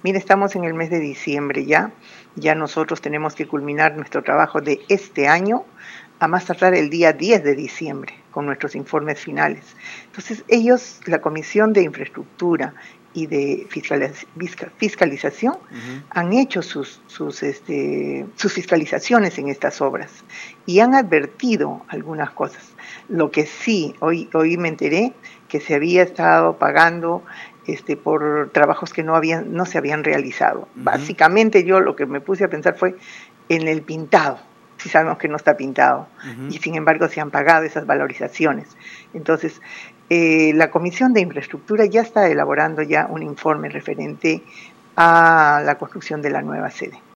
Mire, estamos en el mes de diciembre ya nosotros tenemos que culminar nuestro trabajo de este año a más tardar el día 10 de diciembre con nuestros informes finales. Entonces ellos, la Comisión de Infraestructura y de Fiscalización, han hecho sus fiscalizaciones en estas obras y han advertido algunas cosas. Lo que sí, hoy me enteré que se había estado pagando por trabajos que no se habían realizado. Básicamente yo lo que me puse a pensar fue en el pintado. Si sabemos que no está pintado y sin embargo se han pagado esas valorizaciones. Entonces, la Comisión de Infraestructura ya está elaborando ya un informe referente a la construcción de la nueva sede.